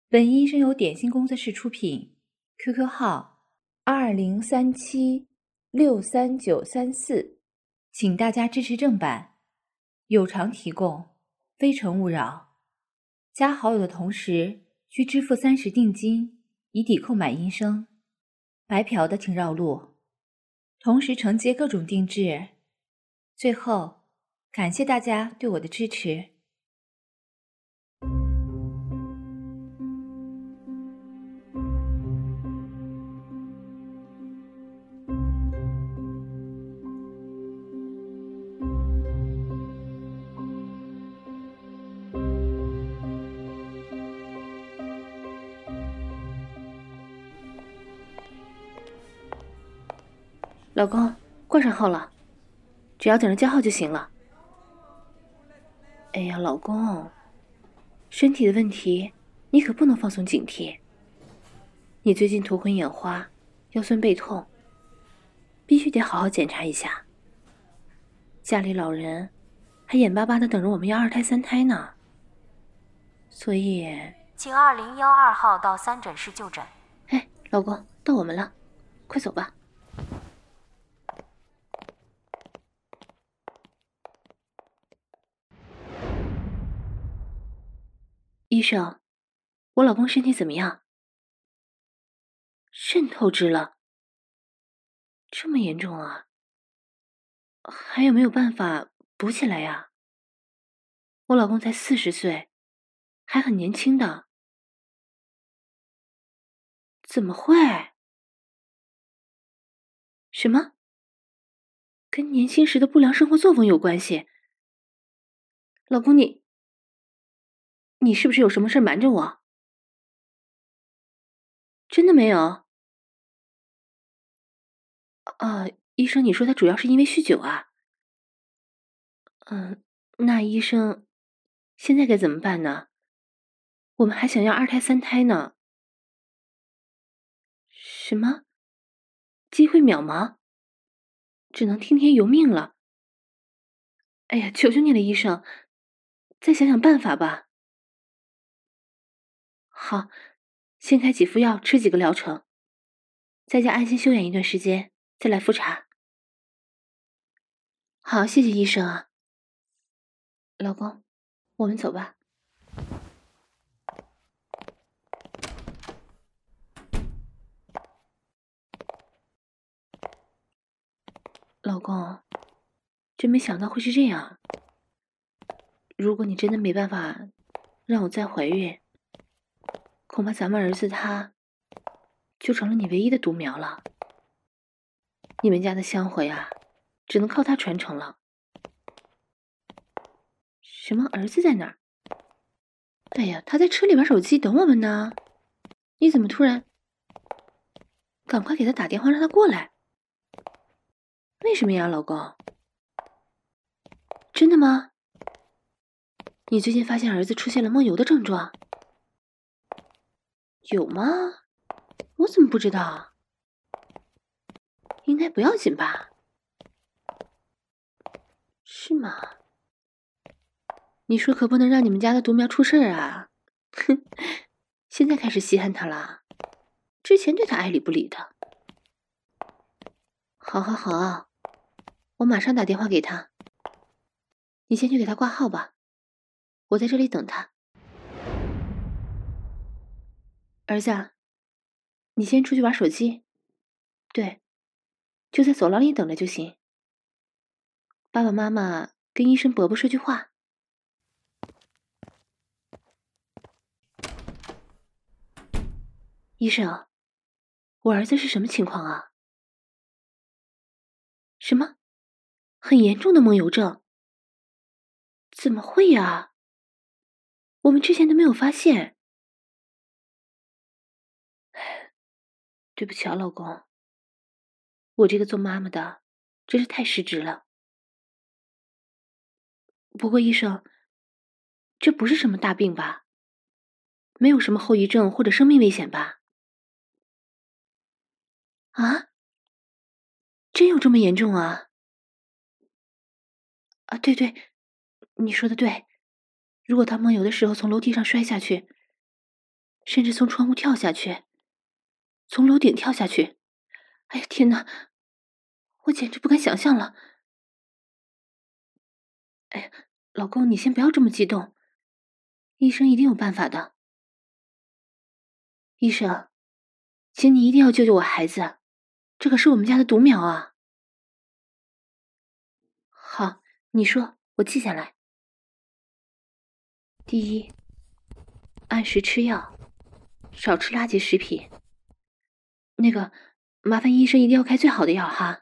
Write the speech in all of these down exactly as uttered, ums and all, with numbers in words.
本医生由点心工作室出品 ，Q Q 号二零三七六三九三四，请大家支持正版，有偿提供，非诚勿扰。加好友的同时需支付三十定金，以抵扣买音声。白嫖的请绕路，同时承接各种定制。最后，感谢大家对我的支持。 老公，挂上号了，只要等着加号就行了。哎呀，老公，身体的问题你可不能放松警惕。你最近头昏眼花，腰酸背痛，必须得好好检查一下。家里老人还眼巴巴的等着我们要二胎三胎呢，所以请二零幺二号到三诊室就诊。 哎，老公，到我们了，快走吧。医生，我老公身体怎么样？肾透支了，这么严重啊？还有没有办法补起来呀？我老公才四十岁，还很年轻的。怎么会？什么？跟年轻时的不良生活作风有关系？老公，你你是不是有什么事瞒着我？真的没有？啊，医生，你说他主要是因为酗酒啊？嗯，那医生，现在该怎么办呢？我们还想要二胎三胎呢。什么？机会渺茫？只能听天由命了。哎呀，求求你了，医生，再想想办法吧。好，先开几副药，吃几个疗程，在家安心休养一段时间，再来复查。好，谢谢医生啊。老公，我们走吧。老公，真没想到会是这样。如果你真的没办法让我再怀孕，恐怕咱们儿子他就成了你唯一的独苗了。你们家的香火呀，只能靠他传承了。什么儿子在哪儿？哎呀，他在车里玩手机等我们呢。你怎么突然？赶快给他打电话让他过来。为什么呀，老公？真的吗？你最近发现儿子出现了梦游的症状？有吗？我怎么不知道？应该不要紧吧？是吗？你说可不能让你们家的独苗出事儿啊！哼，现在开始稀罕他了，之前对他爱理不理的。好好好，我马上打电话给他。你先去给他挂号吧，我在这里等他。儿子，你先出去玩手机。对，就在走廊里等着就行。爸爸妈妈跟医生伯伯说句话。医生，我儿子是什么情况啊？什么？很严重的梦游症？怎么会呀？我们之前都没有发现。对不起啊，老公，我这个做妈妈的真是太失职了。不过医生，这不是什么大病吧？没有什么后遗症或者生命危险吧？啊？真有这么严重啊？啊，对对，你说的对。如果他梦游的时候从楼梯上摔下去， 甚至从窗户跳下去，从楼顶跳下去。哎呀，天哪！我简直不敢想象了。哎呀，老公，你先不要这么激动，医生一定有办法的。医生，请你一定要救救我孩子，这可是我们家的独苗啊。好，你说，我记下来。第一，按时吃药，少吃垃圾食品。那个，麻烦医生一定要开最好的药哈。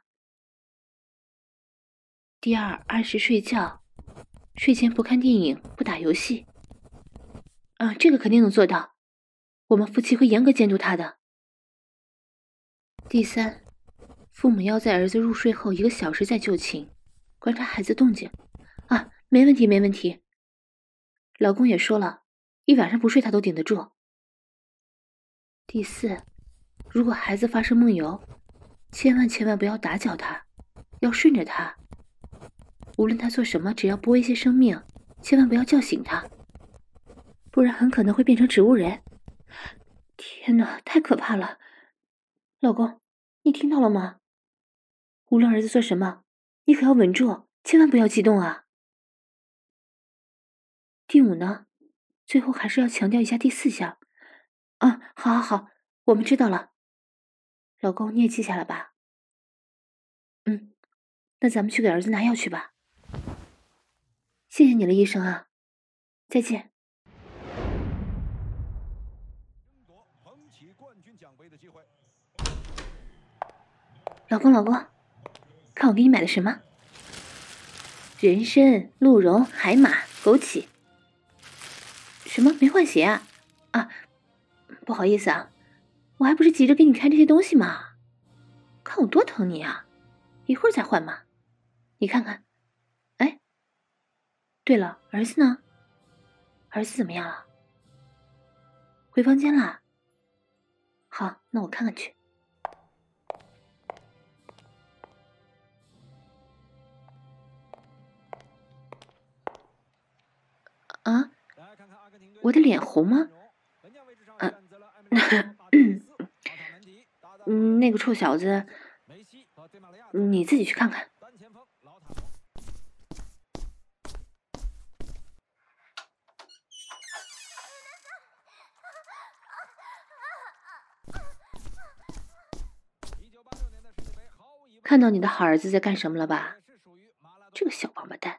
第二，按时睡觉，睡前不看电影，不打游戏。啊，这个肯定能做到，我们夫妻会严格监督他的。第三，父母要在儿子入睡后一个小时再就寝，观察孩子动静。啊，没问题，没问题。老公也说了，一晚上不睡他都顶得住。第四，如果孩子发生梦游，千万千万不要打搅他，要顺着他。无论他做什么，只要不威胁生命，千万不要叫醒他，不然很可能会变成植物人。天哪，太可怕了！老公，你听到了吗？无论儿子做什么，你可要稳住，千万不要激动啊。第五呢，最后还是要强调一下第四项。啊，好好好，我们知道了。老公，你也记下了吧？嗯，那咱们去给儿子拿药去吧。谢谢你了，医生啊，再见。老公，老公，看我给你买的什么？人参、鹿茸、海马、枸杞。什么？没换鞋啊？啊，不好意思啊，我还不是急着给你看这些东西嘛。看我多疼你啊，一会儿再换嘛。你看看，哎，对了，儿子呢？儿子怎么样了？回房间啦？好，那我看看去。啊，我的脸红吗？啊，嗯，那个臭小子，你自己去看看。看到你的好儿子在干什么了吧？这个小王八蛋！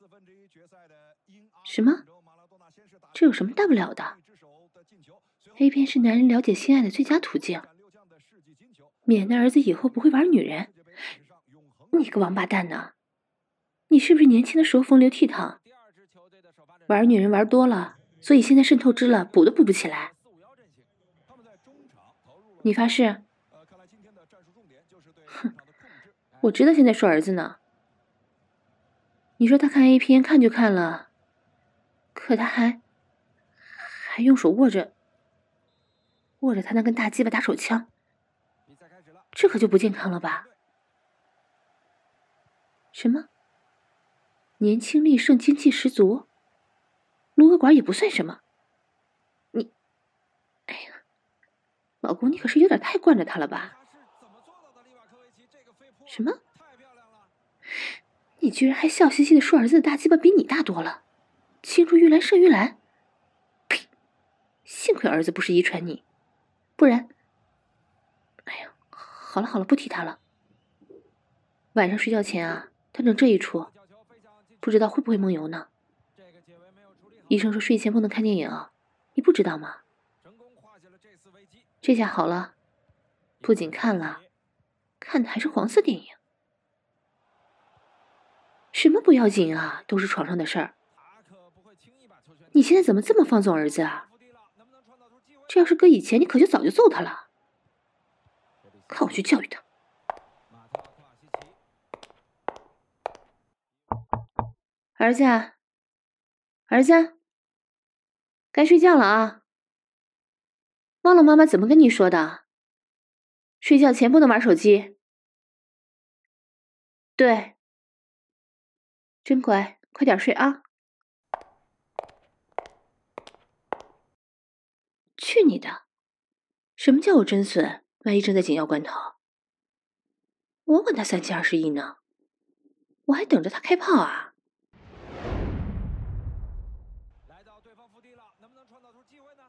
什么？这有什么大不了的 ？A 片是男人了解心爱的最佳途径，免得儿子以后不会玩女人。你个王八蛋呢！你是不是年轻的时候风流倜傥，玩女人玩多了，所以现在渗透支了，补都补不起来？你发誓？哼，我知道现在说儿子呢。你说他看 A 片看就看了，可他还还用手握着握着他那根大鸡巴打手枪，这可就不健康了吧？什么？年轻力盛，精气十足，撸个管也不算什么。你，哎呀，老公，你可是有点太惯着他了吧？什么？你居然还笑嘻嘻的说儿子的大鸡巴比你大多了，青出于蓝胜于蓝。呸！幸亏儿子不是遗传你，不然……哎呀，好了好了，不提他了。晚上睡觉前啊，他整这一出，不知道会不会梦游呢？医生说睡前不能看电影，你不知道吗？这下好了，不仅看了，看的还是黄色电影。什么不要紧啊，都是床上的事儿。你现在怎么这么放纵儿子啊？这要是搁以前，你可就早就揍他了。看我去教育他。儿子，儿子，该睡觉了啊！忘了妈妈怎么跟你说的？睡觉前不能玩手机。对。真乖，快点睡啊！ 去你的！什么叫我真损？万一正在紧要关头，我管他三七二十一呢，我还等着他开炮啊！ 来到对方腹地了，能不能创造出机会呢？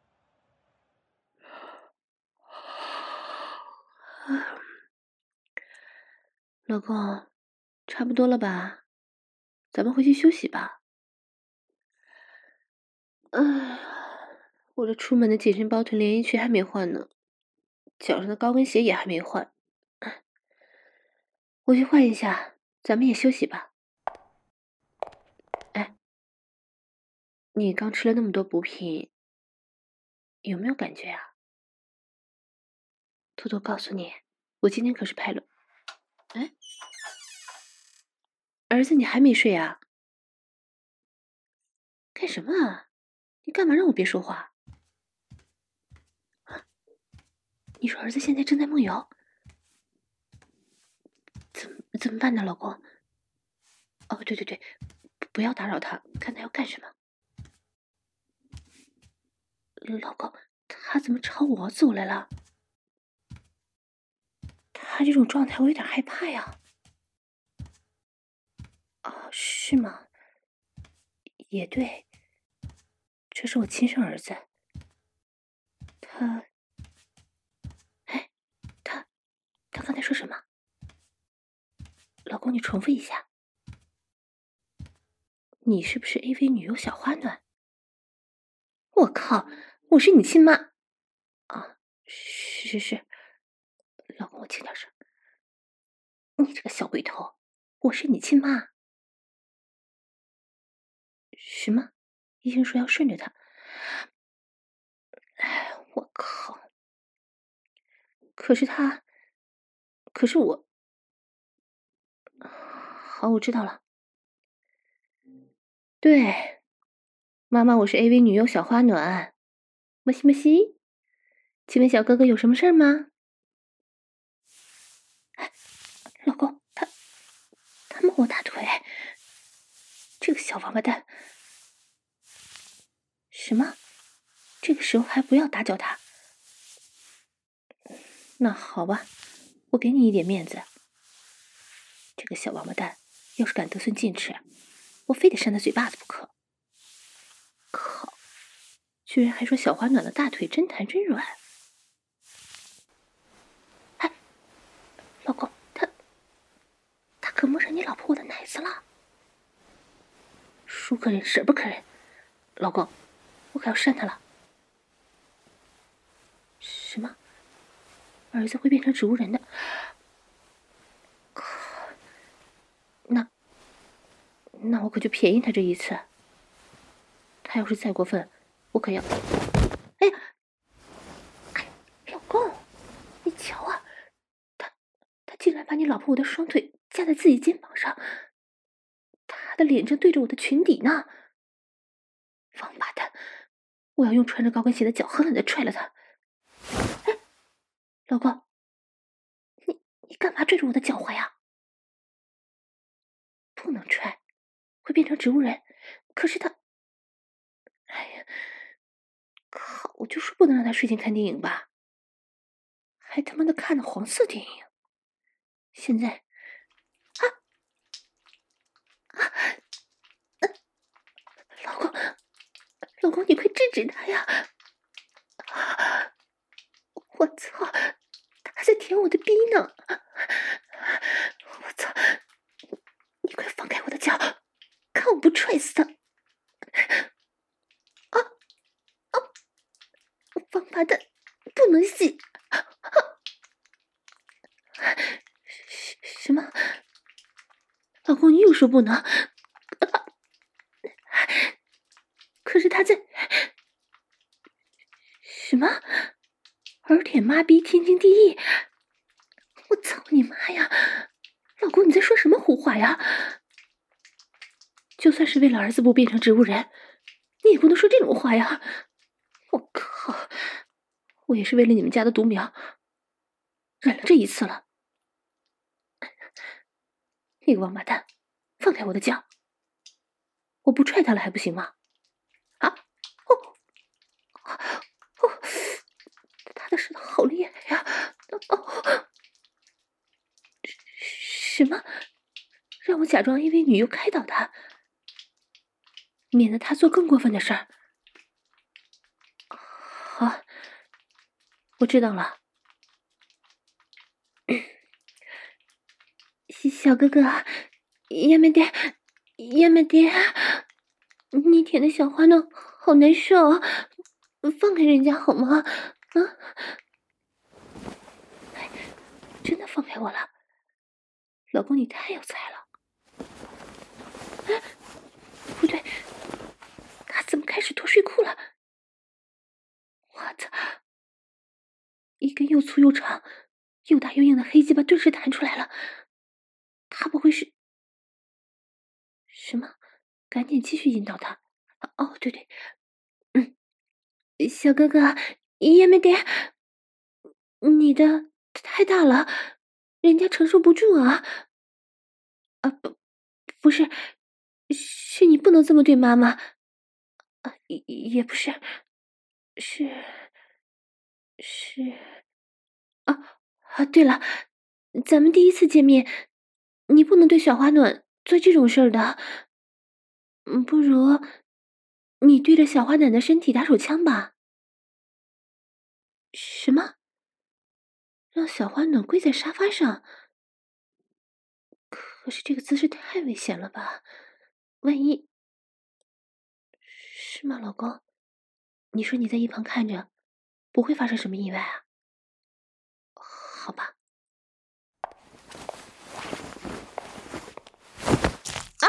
老公，差不多了吧？咱们回去休息吧。哎，我这出门的紧身包臀连衣裙还没换呢，脚上的高跟鞋也还没换。我去换一下，咱们也休息吧。哎，你刚吃了那么多补品，有没有感觉啊？偷偷告诉你，我今天可是拍了。哎，儿子，你还没睡啊？干什么啊？你干嘛让我别说话？你说儿子现在正在梦游，怎么怎么办呢，老公？哦，对对对，不要打扰他，看他要干什么。老公，他怎么朝我走来了？他这种状态我有点害怕呀。啊，是吗？也对，这是我亲生儿子。他，哎，他，他刚才说什么？老公，你重复一下。你是不是 A V 女优小花暖？我靠，我是你亲妈啊！是是是，老公，我轻点声。你这个小鬼头，我是你亲妈。什么？医生说要顺着他。哎，我靠！可是他，可是我……好，我知道了。对，妈妈，我是 A V 女优小花暖。么西么西，请问小哥哥有什么事儿吗？哎，老公，他他摸我大腿，这个小王八蛋！什么？这个时候还不要打搅他？那好吧，我给你一点面子。这个小王八蛋要是敢得寸进尺，我非得扇他嘴巴子不可。靠！居然还说小花暖的大腿真弹真软。哎，老公，他他可摸上你老婆我的奶子了。叔可忍，婶不可忍。老公，我可要扇他了。什么？儿子会变成植物人的？那那我可就便宜他这一次。他要是再过分，我可要……哎呀，哎，老公，你瞧啊，他他竟然把你老婆我的双腿架在自己肩膀上，他的脸正对着我的裙底呢。王八蛋！我要用穿着高跟鞋的脚狠狠的踹了他。哎，老公，你你干嘛追着我的脚踝呀？不能踹，会变成植物人。可是他……哎呀，靠！我就说不能让他睡前看电影吧，还他妈的看了黄色电影。现在，啊啊！啊老公，老公，你快制止他呀！啊！我操，他在舔我的逼呢！我操！你快放开我的脚，看我不踹死他！啊啊！王八蛋，不能洗！啊、什么？老公，你又说不能？啊、可是他在……什么？儿舔妈逼，天经地义！我操你妈呀！老公，你在说什么胡话呀？就算是为了儿子不变成植物人，你也不能说这种话呀！我靠！我也是为了你们家的独苗，忍了这一次了。你个王八蛋，放开我的脚！我不踹他了还不行吗？啊！哦！ 假装 A V 女优开导他，免得他做更过分的事儿。好，我知道了。小哥哥，亚美爹，亚美爹，你舔的小花呢，好难受，放开人家好吗？啊！哎，真的放开我了，老公你太有才了。哎，不对，他怎么开始脱睡裤了？我操！一根又粗又长、又大又硬的黑鸡巴顿时弹出来了。他不会是什么？赶紧继续引导他。哦，对对，嗯，小哥哥，也没爹，你的太大了，人家承受不住啊！啊，不，不是，是你不能这么对妈妈。啊，也也不是，是是啊啊！对了，咱们第一次见面，你不能对小花暖做这种事儿的。嗯，不如你对着小花暖的身体打手枪吧。什么？让小花暖跪在沙发上？可是这个姿势太危险了吧？万一……是吗，老公？你说你在一旁看着，不会发生什么意外啊？好吧。啊！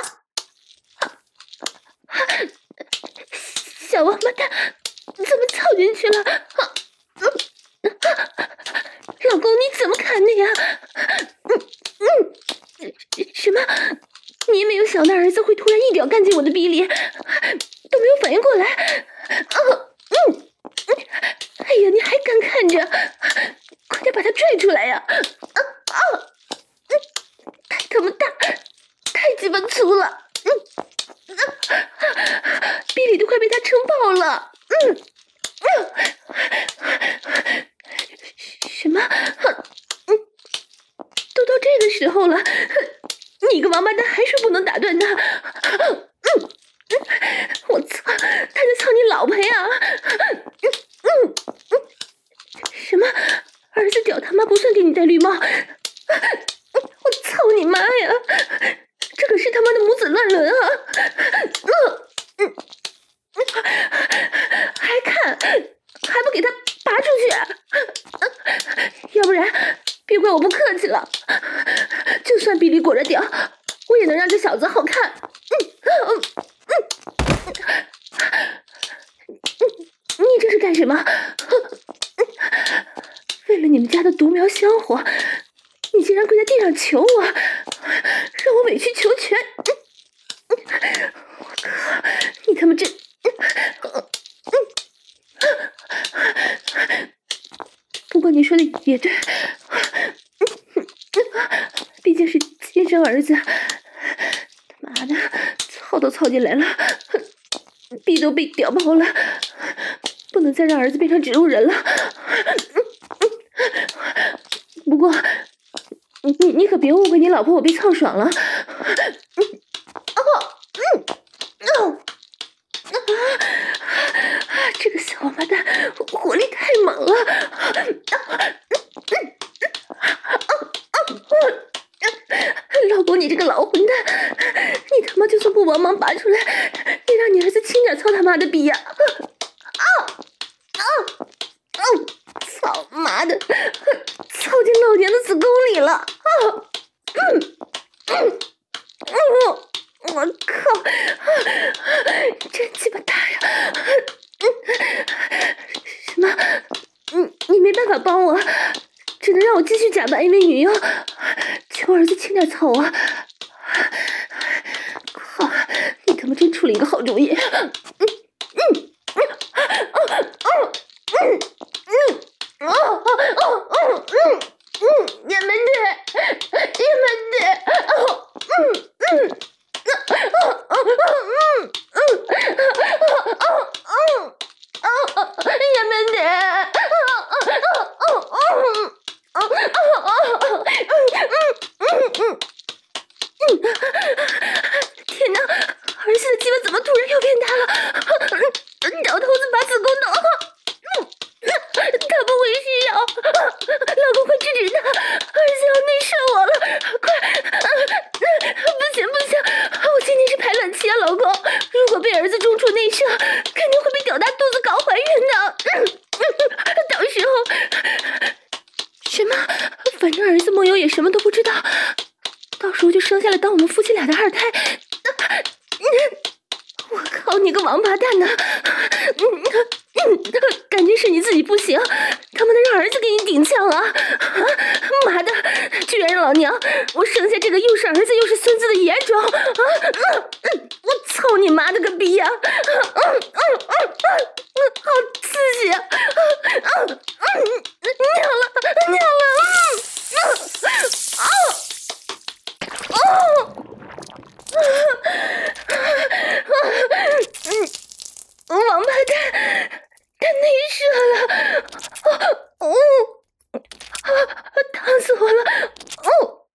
小王八蛋，怎么凑进去了？啊嗯啊、老公，你怎么砍的呀？嗯嗯，什么？你也没有想到儿子会突然一屌干进我的逼里，都没有反应过来。啊嗯嗯，哎呀，你还敢看着？快点把他拽出来呀！啊啊嗯，太他妈大，太鸡巴粗了。嗯。逼里都快被他撑爆了，嗯，嗯，什么？嗯，都到这个时候了，你个王八蛋还说不能打断他？嗯嗯，我操，他在操你老婆呀！嗯嗯嗯，什么？儿子屌他妈不算给你戴绿帽？我操你妈呀！这可是他妈的母子乱伦啊！嗯嗯嗯，还看，还不给他拔出去？要不然别怪我不客气了。就算比利裹着屌，我也能让这小子好看。嗯嗯嗯嗯，你这是干什么？为了你们家的独苗香火，你竟然跪在地上求我，让我委曲求全。嗯嗯、我靠，你他妈真……嗯嗯、不过你说的也对，嗯、毕竟是亲生儿子，他妈的操都操进来了，逼都被屌爆了，不能再让儿子变成植物人了。嗯嗯、不过你你可别误会你老婆我被操爽了。嗯哦嗯哦啊！这个小王八蛋火力太猛了！啊嗯嗯老公，你这个老混蛋，你他妈就算不帮忙拔出来，也让你儿子轻点操他妈的逼呀！啊啊啊！操妈的，操进老娘的子宫里了！啊嗯嗯嗯。我靠！真鸡巴大呀！什么？你你没办法帮我，只能让我继续假扮 A V 女优，求儿子轻点操我！靠！你他妈真出了一个好主意！嗯嗯嗯嗯嗯嗯哦哦哦哦嗯嗯，也没对，也没对，哦嗯嗯。嗯嗯嗯嗯嗯嗯嗯，也没得，嗯嗯嗯嗯嗯嗯嗯嗯嗯嗯。 子宫痛，他不会需要，老公快制止他，儿子要内射我了，快！不行不行，我今天是排卵期啊，老公，如果被儿子中处内射，肯定会被屌大肚子搞怀孕的。到时候什么？反正儿子梦游也什么都不知道，到时候就生下来当我们夫妻俩的二胎。我靠你个王八蛋呐！感觉是你自己不行，他妈的让儿子给你顶呛啊！啊妈的，居然让老娘我生下这个又是儿子又是孙子的野种啊！我操你妈的个逼呀！好刺激啊！尿了尿了！啊啊！嗯，王八蛋，他内射了！哦哦，烫死我了！哦，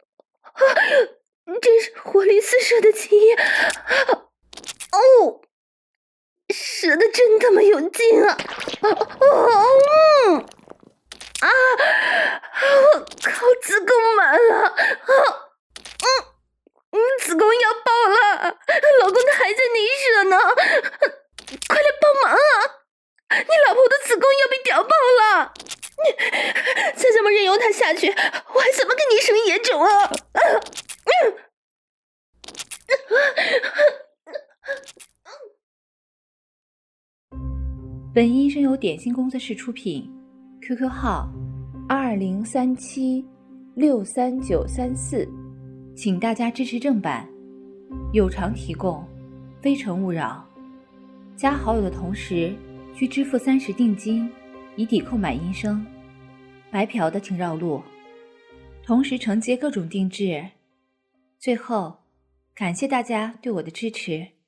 真是活力四射的精液！哦，射的真他妈有劲啊！哦，啊！我靠，子宫满了！啊，嗯。嗯，子宫要爆了，老公他还在内射呢，快来帮忙啊！你老婆的子宫要被屌爆了，你再这么任由他下去，我还怎么给你生野种啊？啊嗯、 本音声由点心工作室出品 ，Q Q 号二零三七六三九三四。请大家支持正版，有偿提供，非诚勿扰。加好友的同时需支付三十定金，以抵扣买音声。白嫖的请绕路，同时承接各种定制。最后，感谢大家对我的支持。